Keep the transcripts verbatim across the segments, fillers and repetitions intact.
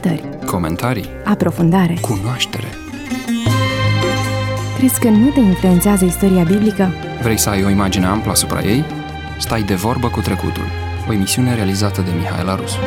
Cercetări, comentarii, aprofundare, cunoaștere. Crezi că nu te influențează istoria biblică? Vrei să ai o imagine amplă asupra ei? Stai de vorbă cu trecutul. O emisiune realizată de Mihaela Rusu.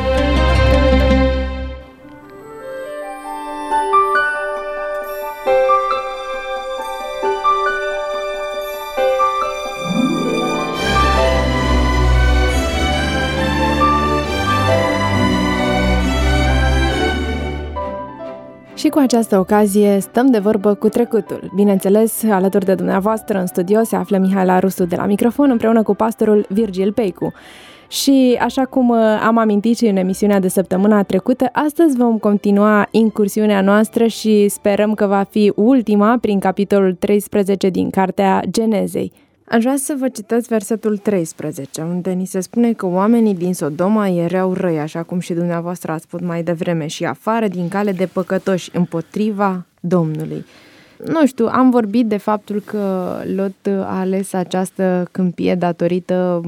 Și cu această ocazie stăm de vorbă cu trecutul. Bineînțeles, alături de dumneavoastră în studio se află Mihaela Rusu de la microfon împreună cu pastorul Virgil Peicu. Și așa cum am amintit și în emisiunea de săptămâna trecută, astăzi vom continua incursiunea noastră și sperăm că va fi ultima prin capitolul treisprezece din Cartea Genezei. Aș vrea să vă citesc versetul treisprezece, unde ni se spune că oamenii din Sodoma erau răi, așa cum și dumneavoastră ați spus mai devreme, și afară din cale de păcătoși împotriva Domnului. Nu știu, am vorbit de faptul că Lot a ales această câmpie datorită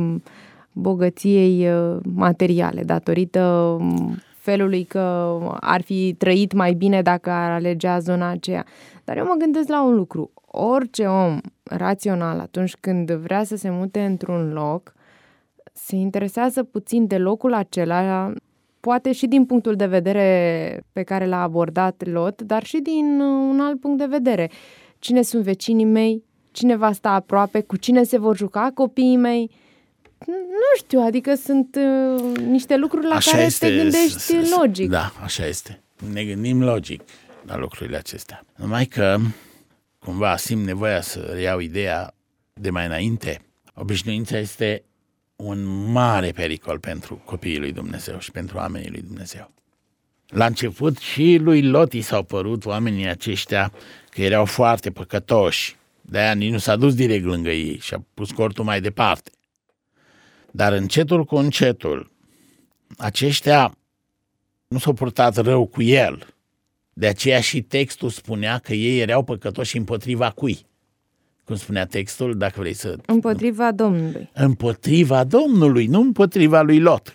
bogăției materiale, datorită felului că ar fi trăit mai bine dacă ar alegea zona aceea. Dar eu mă gândesc la un lucru. Orice om rațional, atunci când vrea să se mute într-un loc, se interesează puțin de locul acela, poate și din punctul de vedere pe care l-a abordat Lot, dar și din un alt punct de vedere. Cine sunt vecinii mei? Cine va sta aproape? Cu cine se vor juca copiii mei? Nu știu, adică sunt uh, niște lucruri la așa care este, te gândești logic. Da, așa este. Ne gândim logic la lucrurile acestea. Numai că cumva simt nevoia să reiau ideea de mai înainte. Obișnuința este un mare pericol pentru copiii lui Dumnezeu și pentru oamenii lui Dumnezeu. La început și lui Lot i s-au părut oamenii aceștia că erau foarte păcătoși. De-aia nici nu s-a dus direct lângă ei și a pus cortul mai departe. Dar încetul cu încetul, aceștia nu s-au purtat rău cu el. De aceea și textul spunea că ei erau păcătoși împotriva cui? Cum spunea textul, dacă vrei să... Împotriva Domnului. Împotriva Domnului, nu împotriva lui Lot.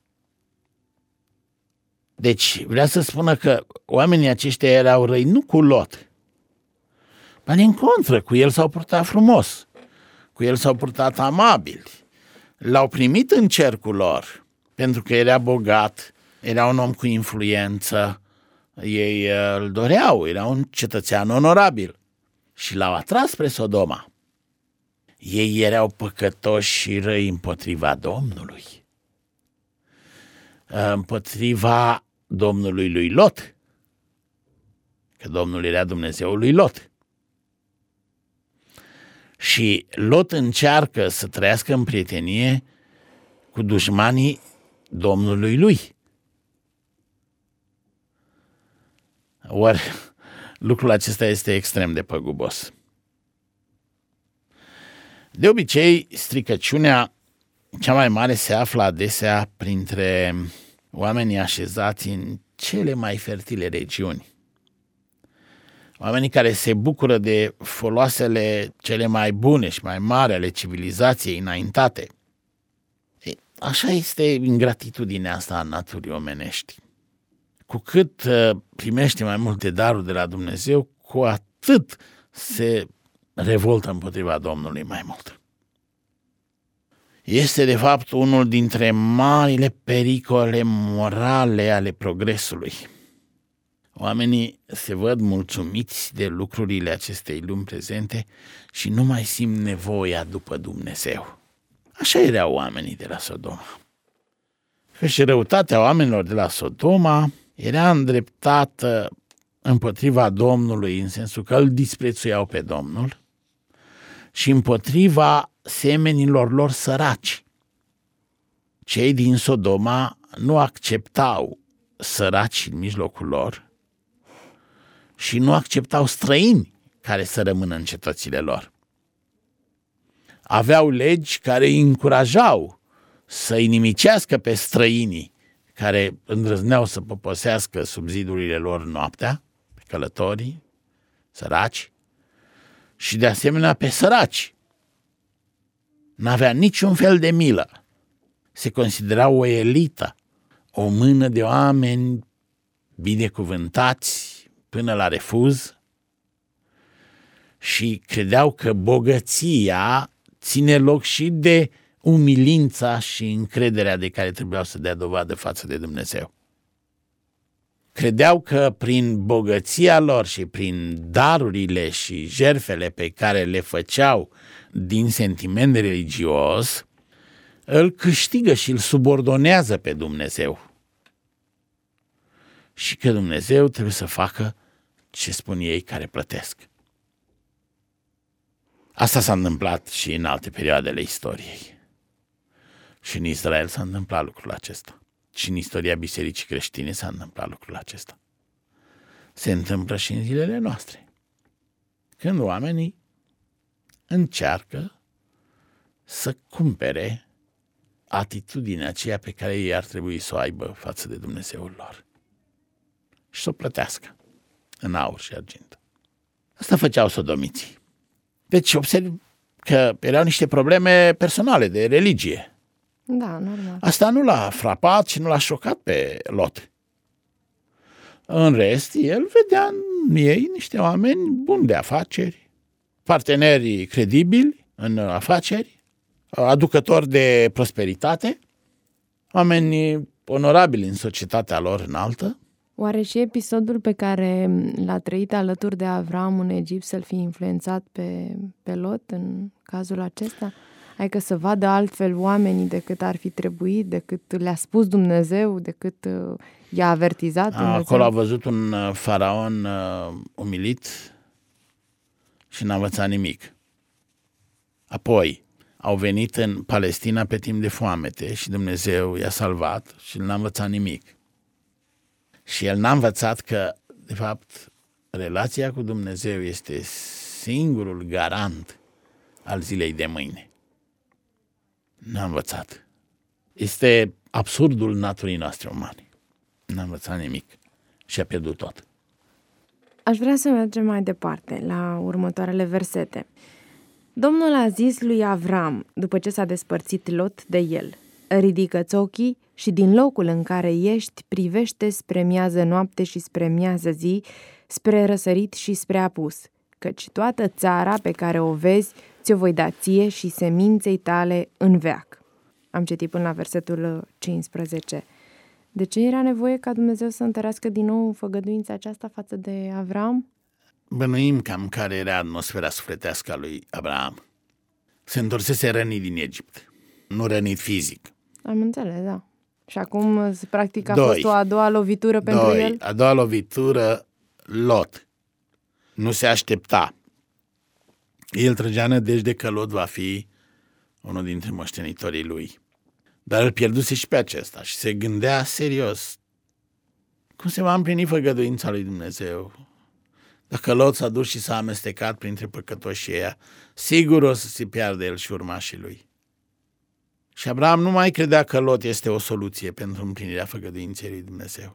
Deci vrea să spună că oamenii aceștia erau răi nu cu Lot, dar din contră, cu el s-au purtat frumos, cu el s-au purtat amabili. L-au primit în cercul lor, pentru că era bogat, era un om cu influență, ei îl doreau, era un cetățean onorabil și l-au atras spre Sodoma. Ei erau păcătoși și răi împotriva Domnului, împotriva Domnului lui Lot, că Domnul era Dumnezeul lui Lot. Și Lot încearcă să trăiască în prietenie cu dușmanii Domnului lui. Ori lucrul acesta este extrem de păgubos. De obicei, stricăciunea cea mai mare se află adesea printre oamenii așezați în cele mai fertile regiuni. Oamenii care se bucură de foloasele cele mai bune și mai mari ale civilizației înaintate. E, așa este ingratitudinea asta a naturii omenești. Cu cât uh, primește mai multe daruri de la Dumnezeu, cu atât se revoltă împotriva Domnului mai mult. Este de fapt unul dintre marile pericole morale ale progresului. Oamenii se văd mulțumiți de lucrurile acestei lumi prezente și nu mai simt nevoia după Dumnezeu. Așa erau oamenii de la Sodoma. Că și răutatea oamenilor de la Sodoma era îndreptată împotriva Domnului, în sensul că îl disprețuiau pe Domnul, și împotriva semenilor lor săraci. Cei din Sodoma nu acceptau săraci în mijlocul lor și nu acceptau străini care să rămână în cetățile lor. Aveau legi care îi încurajau să inimicească pe străinii care îndrăzneau să poposească sub zidurile lor noaptea, pe călătorii, săraci, și de asemenea pe săraci. N-avea niciun fel de milă. Se considera o elită, o mână de oameni binecuvântați până la refuz și credeau că bogăția ține loc și de umilința și încrederea de care trebuiau să dea dovadă față de Dumnezeu. Credeau că prin bogăția lor și prin darurile și jertfele pe care le făceau din sentiment religios, îl câștigă și îl subordonează pe Dumnezeu. Și că Dumnezeu trebuie să facă ce spun ei care plătesc. Asta s-a întâmplat și în alte perioade ale istoriei. Și în Israel s-a întâmplat lucrul acesta. Și în istoria bisericii creștine s-a întâmplat lucrul acesta. Se întâmplă și în zilele noastre. Când oamenii încearcă să cumpere atitudinea aceea pe care ei ar trebui să o aibă față de Dumnezeul lor. Și să o plătească în aur și argint. Asta făceau sodomiții. Deci observ că erau niște probleme personale de religie. Da, normal. Asta nu l-a frapat și nu l-a șocat pe Lot. În rest, el vedea în ei niște oameni buni de afaceri, parteneri credibili în afaceri, aducători de prosperitate, oameni onorabili în societatea lor înaltă. Oare și episodul pe care l-a trăit alături de Avram în Egipt să-l fi influențat pe, pe Lot în cazul acesta? Adică să vadă altfel oamenii decât ar fi trebuit, decât le-a spus Dumnezeu, decât uh, i-a avertizat Dumnezeu. Acolo a văzut un uh, faraon uh, umilit și n-a învățat nimic. Apoi au venit în Palestina pe timp de foamete și Dumnezeu i-a salvat și n-a învățat nimic. Și el n-a învățat că, de fapt, relația cu Dumnezeu este singurul garant al zilei de mâine. N-a învățat. Este absurdul naturii noastre umane. N-a învățat nimic și a pierdut tot. Aș vrea să mergem mai departe, la următoarele versete. Domnul a zis lui Avram, după ce s-a despărțit Lot de el: ridică-ți ochii și din locul în care ești privește spre miază noapte și spre miază zi, spre răsărit și spre apus, căci toată țara pe care o vezi ți-o voi da ție și seminței tale în veac. Am citit până la versetul cincisprezece. De ce era nevoie ca Dumnezeu să întărească din nou făgăduința aceasta față de Avram? Bănuim cam care era atmosfera sufletească a lui Abraham. Se întorsese rănit din Egipt, nu rănit fizic. Am înțeles, da. Și acum, practic, a Doi. fost o a doua lovitură pentru Doi. el? A doua lovitură, Lot. Nu se aștepta. El trăgea nădejde că Lot va fi unul dintre moștenitorii lui. Dar îl pierduse și pe acesta și se gândea serios. Cum se va împlini făgăduința lui Dumnezeu? Dacă Lot s-a dus și s-a amestecat printre păcătoșii ăia, sigur o să se piardă el și urmașii lui. Și Abraham nu mai credea că Lot este o soluție pentru împlinirea făgăduinței lui Dumnezeu.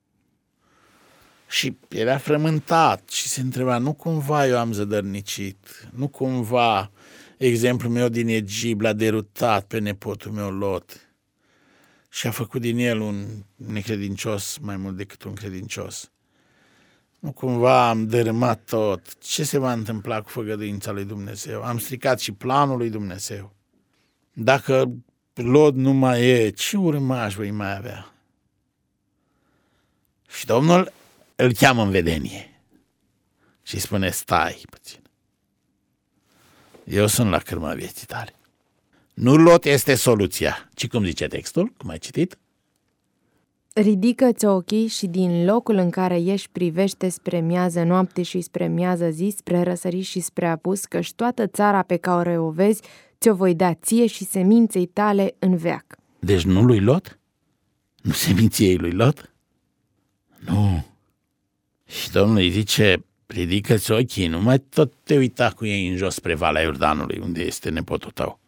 Și era frământat și se întreba, nu cumva eu am zădărnicit, nu cumva exemplul meu din Egipt l-a derutat pe nepotul meu Lot și a făcut din el un necredincios mai mult decât un credincios. Nu cumva am dărâmat tot. Ce se va întâmpla cu făgăduința lui Dumnezeu? Am stricat și planul lui Dumnezeu. Dacă Lot nu mai e, ce urmaș voi mai avea? Și Domnul îl cheamă în vedenie și spune, stai puțin. Eu sunt la cârma vieții tale. Nu Lot este soluția, ci cum zice textul, cum ai citit? Ridică-ți ochii și din locul în care ești privește spre miază noapte și spre miază zi, spre răsărit și spre apus, căci toată țara pe care o vezi ți-o voi da ție și seminței tale în veac. Deci nu lui Lot? Nu seminției lui Lot? Nu. Și Domnul îi zice, ridică-ți ochii, nu mai tot te uita cu ei în jos spre Valea Iordanului, unde este nepotul tău.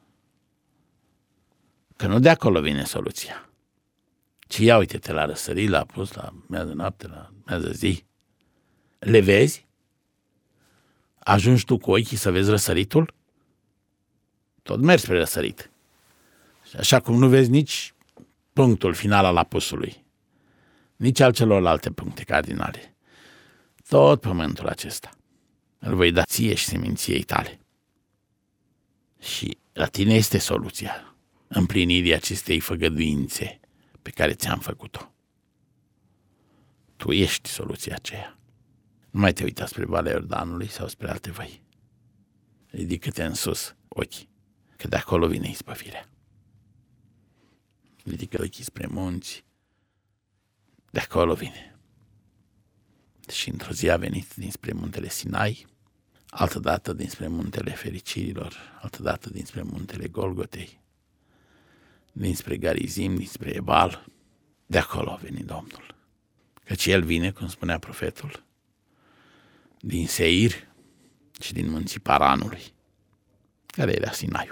Că nu de acolo vine soluția. Ci ia uite-te la răsărit, la apus, la miază noapte, la miază zi. Le vezi? Ajungi tu cu ochii să vezi răsăritul? Tot mergi spre răsărit. Și așa cum nu vezi nici punctul final al apusului. nici al celorlalte puncte cardinale. Tot pământul acesta îl voi da ție și seminției tale. Și la tine este soluția împlinirii acestei făgăduințe pe care ți-am făcut-o. Tu ești soluția aceea. Nu mai te uita spre Valea Iordanului sau spre alte văi. Ridică-te în sus ochii, că de acolo vine izbăvirea. Ridică ochii spre munți, de acolo vine. Și într-o zi a venit dinspre muntele Sinai, altădată dinspre muntele fericirilor, altădată dinspre muntele Golgotei, dinspre Garizim, dinspre Ebal, de acolo a venit Domnul. Căci El vine, cum spunea profetul, din Seir și din munții Paranului, care era Sinaiul.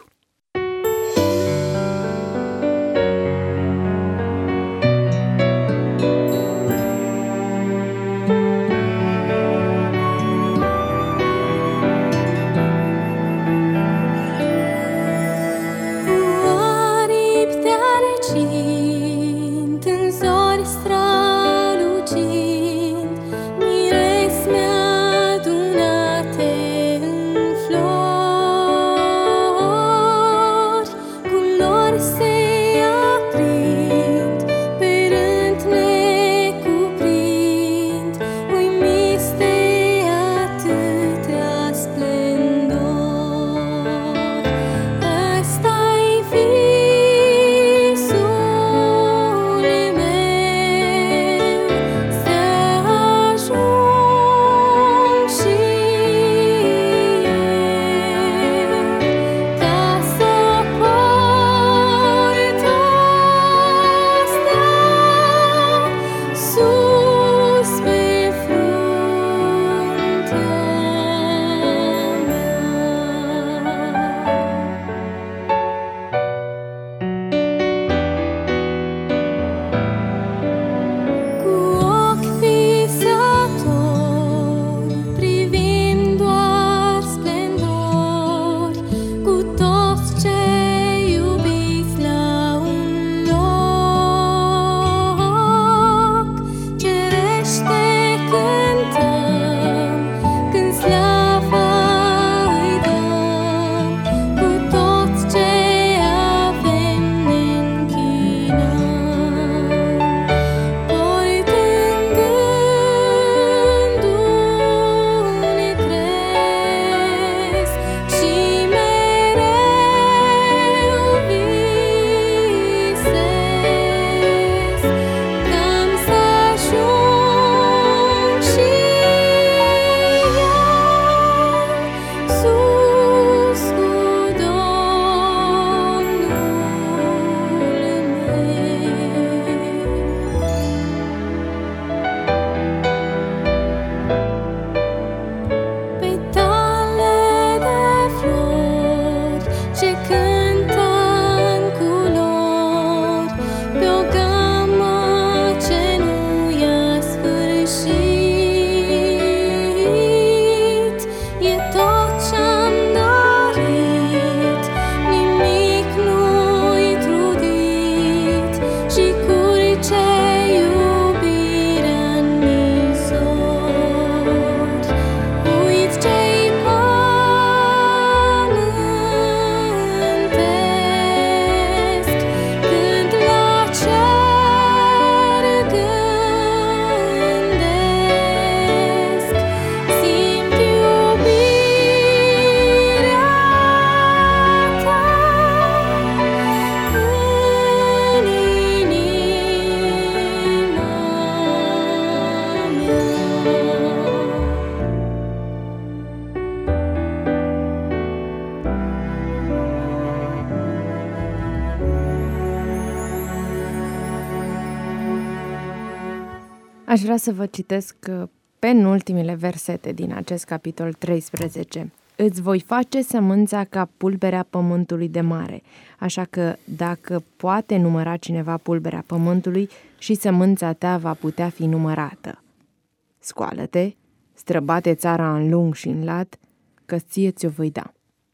Aș vrea să vă citesc penultimile versete din acest capitol treisprezece. Îți voi face sămânța ca pulberea pământului de mare, așa că dacă poate număra cineva pulberea pământului, și sămânța ta va putea fi numărată. Scoală-te, străbate țara în lung și în lat, că ție ți-o voi da.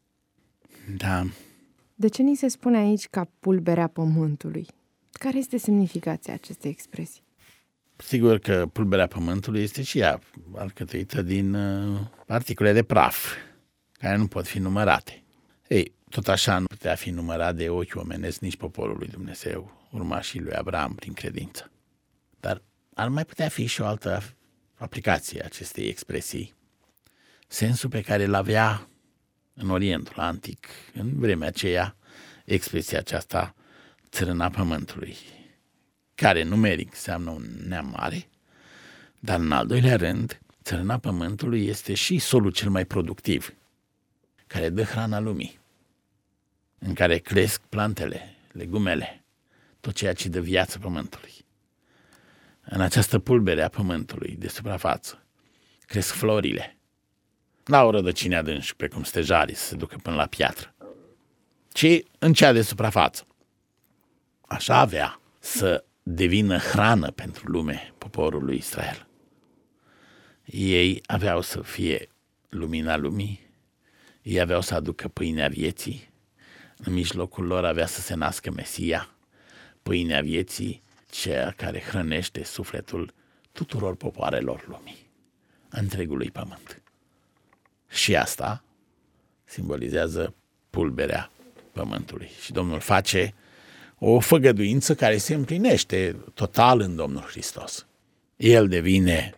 Da. De ce ni se spune aici ca pulberea pământului? Care este semnificația acestei expresii? Sigur că pulberea pământului este și ea alcătuită din particule de praf, care nu pot fi numărate. Ei, tot așa nu putea fi numărat de ochi omenesc nici poporul lui Dumnezeu, urmașii lui Abraham prin credință. Dar ar mai putea fi și o altă aplicație a acestei expresii, sensul pe care îl avea în Orientul Antic, în vremea aceea, expresia aceasta țărâna pământului, care numeric înseamnă un neam mare, dar în al doilea rând, țărâna pământului este și solul cel mai productiv, care dă hrana lumii, în care cresc plantele, legumele, tot ceea ce dă viață pământului. În această pulbere a pământului de suprafață cresc florile, la o rădăcini adânci, precum stejarii, să se ducă până la piatră, ci în cea de suprafață. Așa avea să devină hrană pentru lume poporul lui Israel. Ei aveau să fie lumina lumii, ei aveau să aducă pâinea vieții, în mijlocul lor avea să se nască Mesia, pâinea vieții, cea care hrănește sufletul tuturor popoarelor lumii, întregului pământ. Și asta simbolizează pulberea pământului. Și Domnul face o făgăduință care se împlinește total în Domnul Hristos. El devine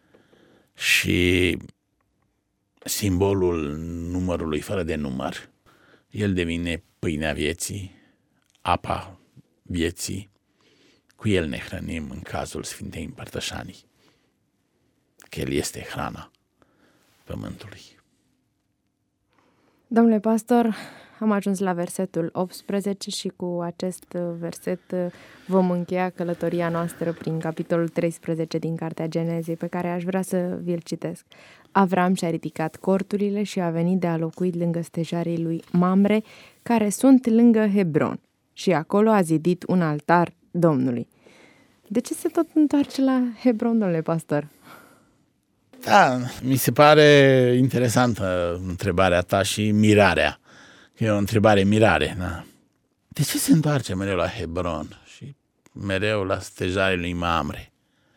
și simbolul numărului fără de număr. El devine pâinea vieții, apa vieții. Cu el ne hrănim în cazul Sfintei Împărtășanii, că el este hrana pământului. Domnule pastor, am ajuns la versetul optsprezece și cu acest verset vom încheia călătoria noastră prin capitolul treisprezece din Cartea Genezei, pe care aș vrea să vi-l citesc. Avram și-a ridicat corturile și a venit de a locui lângă stejarii lui Mamre, care sunt lângă Hebron, și acolo a zidit un altar Domnului. De ce se tot întoarce la Hebron, domnule pastor? Da, mi se pare interesantă întrebarea ta și mirarea. E o întrebare mirare. Da. De ce se întoarce mereu la Hebron și mereu la stejarii lui Mamre?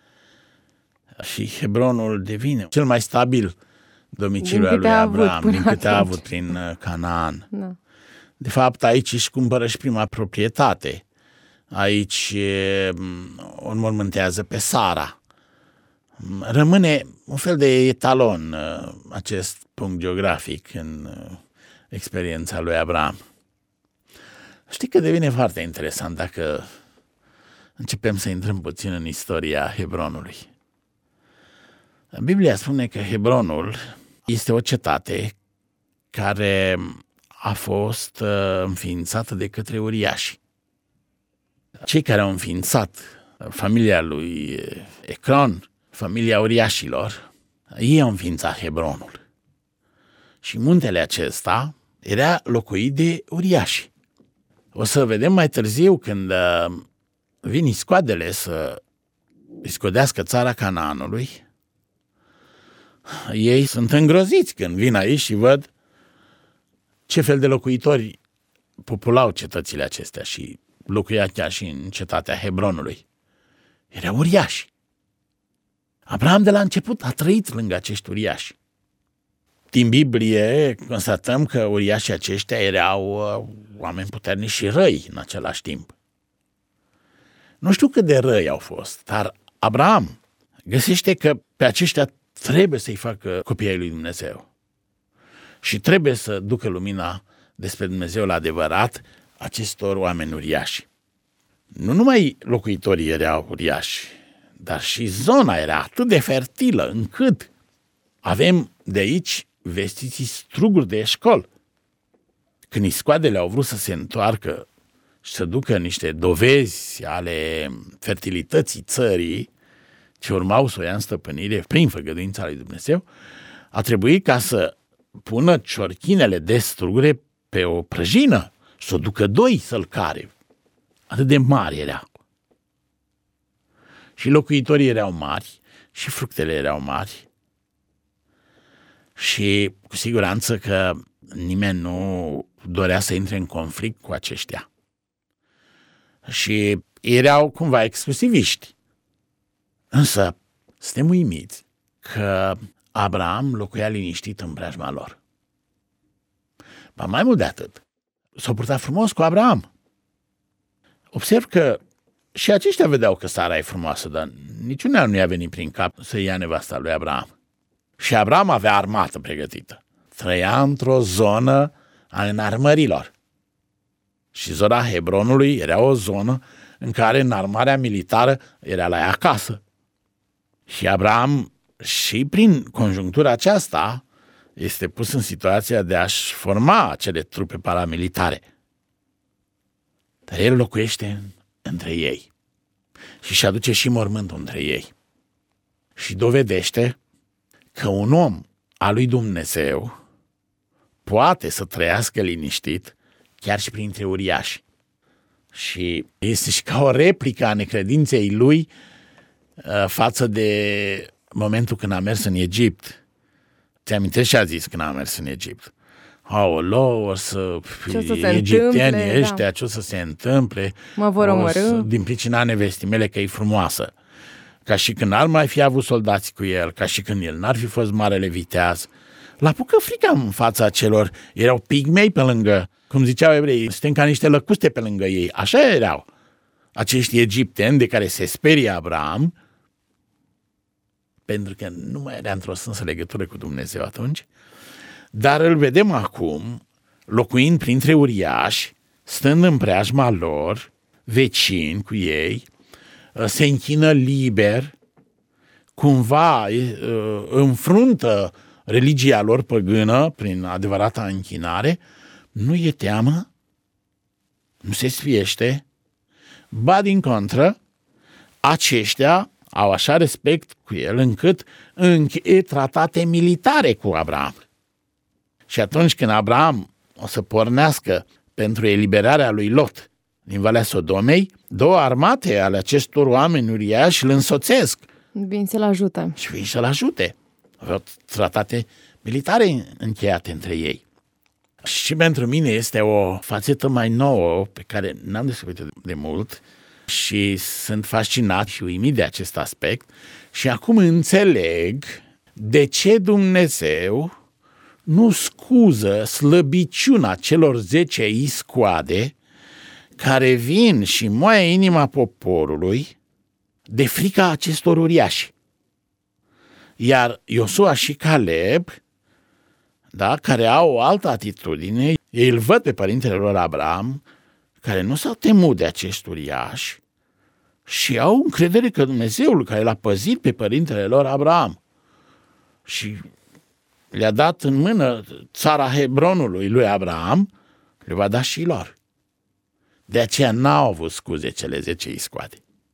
Și Hebronul devine cel mai stabil domiciliu al lui Abraham, din câte a avut prin Canaan. Da. De fapt, aici își cumpără și prima proprietate. Aici o înmormântează pe Sara. Rămâne un fel de etalon acest punct geografic în experiența lui Abraham. Știi că devine foarte interesant dacă începem să intrăm puțin în istoria Hebronului. Biblia spune că Hebronul este o cetate care a fost înființată de către uriași. Cei care au înființat familia lui Ecron, familia uriașilor, ei au înființat Hebronul. Și muntele acesta era locuit de uriași. O să vedem mai târziu, când vin iscoadele să iscodească țara Canaanului, ei sunt îngroziți când vin aici și văd ce fel de locuitori populau cetățile acestea și locuia chiar și în cetatea Hebronului. Erau uriași. Abraham de la început a trăit lângă acești uriași. Din Biblie constatăm că uriașii aceștia erau oameni puternici și răi în același timp. Nu știu cât de răi au fost, dar Abraham găsește că pe aceștia trebuie să-i facă copiii lui Dumnezeu. Și trebuie să ducă lumina despre Dumnezeul adevărat acestor oameni uriași. Nu numai locuitorii erau uriași, dar și zona era atât de fertilă încât avem de aici vestiții struguri de eșcol. Când iscoadele au vrut să se întoarcă și să ducă niște dovezi ale fertilității țării ce urmau să o ia în stăpânire prin făgăduința lui Dumnezeu, a trebuit ca să pună ciorchinele de strugure pe o prăjină și să o ducă doi să-l care. Atât de mari era. Și locuitorii erau mari și fructele erau mari. Și cu siguranță că nimeni nu dorea să intre în conflict cu aceștia. Și erau cumva exclusiviști. Însă, suntem uimiți că Abraham locuia liniștit în preajma lor. Ba mai mult de atât, s-au purtat frumos cu Abraham. Observ că și aceștia vedeau că Sara e frumoasă, dar niciunea nu i-a venit prin cap să ia nevasta lui Abraham. Și Abraham avea armată pregătită. Trăia într-o zonă a înarmărilor. Și zona Hebronului era o zonă în care înarmarea militară era la ea acasă. Și Abraham, și prin conjunctura aceasta, este pus în situația de a-și forma acele trupe paramilitare. Dar el locuiește între ei și își aduce și mormântul între ei. Și dovedește că un om al lui Dumnezeu poate să trăiască liniștit chiar și printre uriași. Și este și ca o replică a necredinței lui față de momentul când a mers în Egipt. Ți-amintești ce a zis când a mers în Egipt? Aoleu, o să fie egiptenii ăștia, da. Ce o să se întâmple? Mă vor omorî. Din pricina nevestii mele că e frumoasă. Ca și când n-ar mai fi avut soldați cu el, ca și când el n-ar fi fost marele viteaz. L-a apucă frica în fața celor. Erau pigmei pe lângă, cum ziceau evreii, suntem ca niște lăcuste pe lângă ei. Așa erau acești egipteni de care se sperie Abraham, pentru că nu mai era într-o strânsă legătură cu Dumnezeu atunci, dar îl vedem acum locuind printre uriași, stând în preajma lor, vecini cu ei, se închină liber, cumva înfruntă religia lor păgână prin adevărata închinare, nu e teamă, nu se sfiește, ba din contră, aceștia au așa respect cu el încât încheie tratate militare cu Abraham. Și atunci când Abraham o să pornească pentru eliberarea lui Lot din Valea Sodomei, două armate ale acestor oameni uriași îl însoțesc. Vin să-l ajute. Și vin să-l ajute. Aveau tratate militare încheiate între ei. Și pentru mine este o fațetă mai nouă pe care n-am descoperit de mult și sunt fascinat și uimit de acest aspect și acum înțeleg de ce Dumnezeu nu scuză slăbiciunea celor zece iscoade care vin și moaie inima poporului de frica acestor uriași. Iar Iosua și Caleb, da, care au o altă atitudine, ei îl văd pe părintele lor Abraham, care nu s-au temut de acești uriași și au încredere că Dumnezeul care l-a păzit pe părintele lor Abraham și le-a dat în mână țara Hebronului lui Abraham, le va da și lor. De aceea n-au avut scuze cele zece iscoade.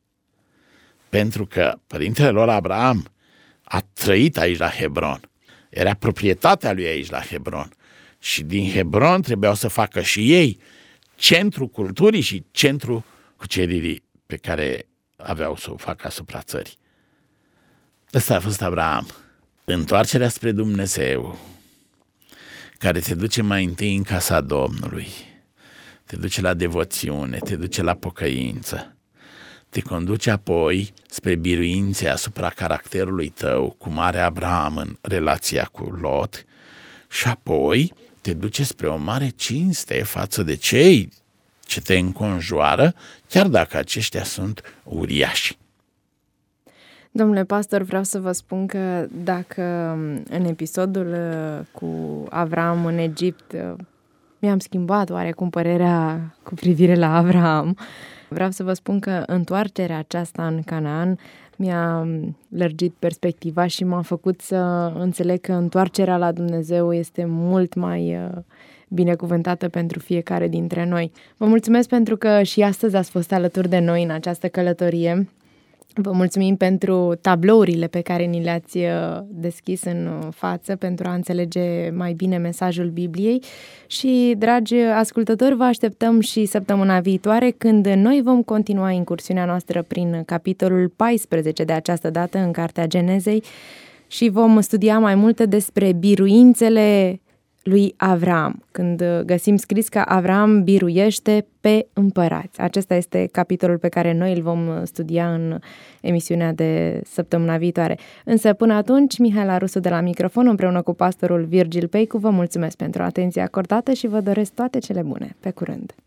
Pentru că părintele lor Abraham a trăit aici la Hebron. Era proprietatea lui aici la Hebron. Și din Hebron trebuiau să facă și ei centru culturii și centru cuceririi pe care aveau să o facă asupra țării. Ăsta a fost Abraham. Întoarcerea spre Dumnezeu, care te duce mai întâi în casa Domnului, te duce la devoțiune, te duce la pocăință, te conduce apoi spre biruințe asupra caracterului tău, cum are Abraham în relația cu Lot, și apoi te duce spre o mare cinste față de cei ce te înconjoară, chiar dacă aceștia sunt uriași. Domnule pastor, vreau să vă spun că dacă în episodul cu Avram în Egipt mi-am schimbat oarecum părerea cu privire la Avram, vreau să vă spun că întoarcerea aceasta în Canaan mi-a lărgit perspectiva și m-a făcut să înțeleg că întoarcerea la Dumnezeu este mult mai binecuvântată pentru fiecare dintre noi. Vă mulțumesc pentru că și astăzi ați fost alături de noi în această călătorie. Vă mulțumim pentru tablourile pe care ni le-ați deschis în față pentru a înțelege mai bine mesajul Bibliei și, dragi ascultători, vă așteptăm și săptămâna viitoare când noi vom continua incursiunea noastră prin capitolul paisprezece de această dată în Cartea Genezei și vom studia mai multe despre biruințele lui Avram, când găsim scris că Avram biruiește pe împărați. Acesta este capitolul pe care noi îl vom studia în emisiunea de săptămâna viitoare. Însă până atunci, Mihaela Rusu de la microfon împreună cu pastorul Virgil Peicu vă mulțumesc pentru atenția acordată și vă doresc toate cele bune. Pe curând!